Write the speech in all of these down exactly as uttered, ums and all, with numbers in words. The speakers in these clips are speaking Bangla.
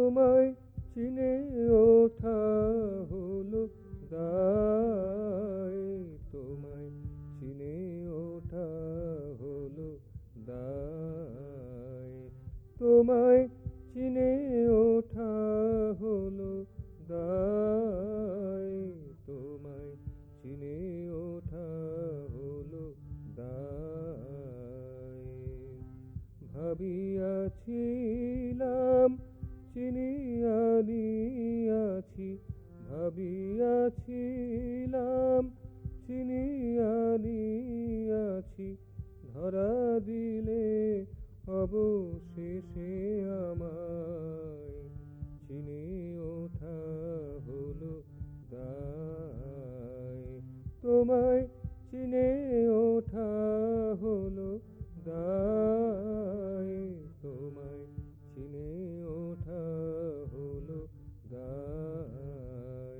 তোমায় চিনে ওঠা হলো দায়, তোমায় চিনে ওঠা হলো দায়, তোমায় চিনে ওঠা হলো দায়, তোমায় চিনে ওঠা হলো দায়। ভাবিয়াছিলাম চিনিয়া নিয়াছি, ভাবিয়াছিলাম চিনিয়া নিয়াছি, ধরা দিলে অবশেষে আমায়, চিনে ওঠা হলো দায়, তোমায় চিনে ওঠা হলো দায়, তোমায় চিনে ওঠা হলো দায়।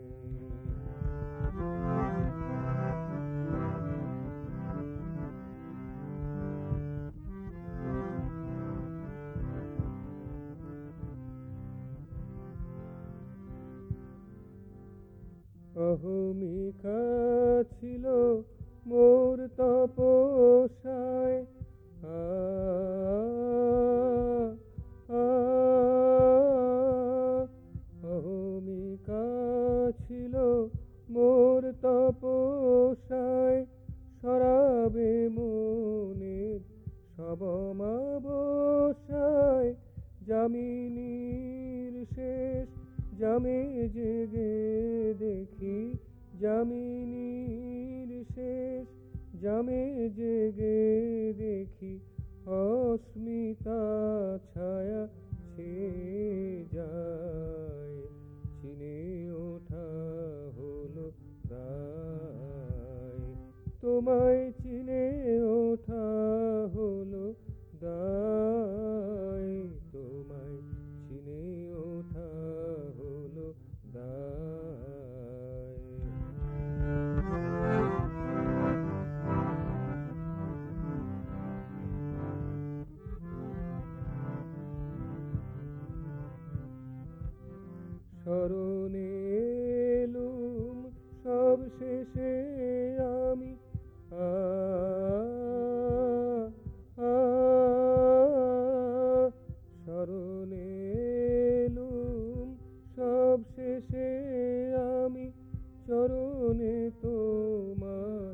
অহমিকা ছিল মোর তপস্যায়, আ আ অহমিকা ছিল মোর তপস্যায়, সরাবে মনের সবমাবস্যায়, যামিনীর শেষ জামে জেগে দেখি, যামিনীর শেষ জামে জেগে দেখি, অস্মিতা ছায়া ছেয়ে যায়, চিনে ওঠা হলো দায়, তোমায় চিনে ওঠা হলো দায়, তোমায় চিনে ওঠা হলো দায়। স্মরণে এলুম সব শেষে আমি, আ আ স্মরণে এলুম সব শেষে আমি, চরণে তোমার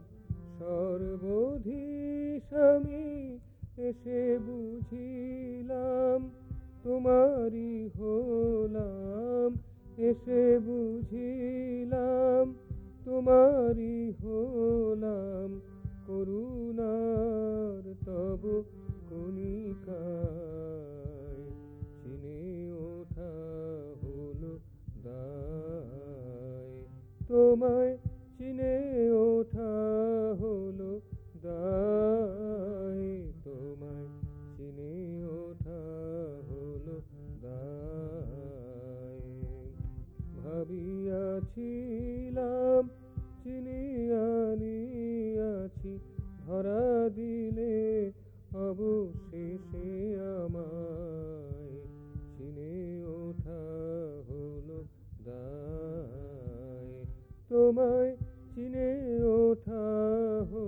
সর্বধীশ আমি, এসে বুঝিলাম তোমারি হলাম, এসে বুঝিলাম তোমারি হলাম, করুণার তব কণিকায়, চিনে ওঠা হলো দায়, তোমায় চিনে ওঠা হলো দায়, তোমায় চিনে ওঠা হলো দায়। ভাবিয়াছিলাম চিনিয়া নিয়াছি, ধরা দিলে অবশেষে আমায়, চিনে ওঠা হলো দায়, তোমায় চিনে ওঠা হলো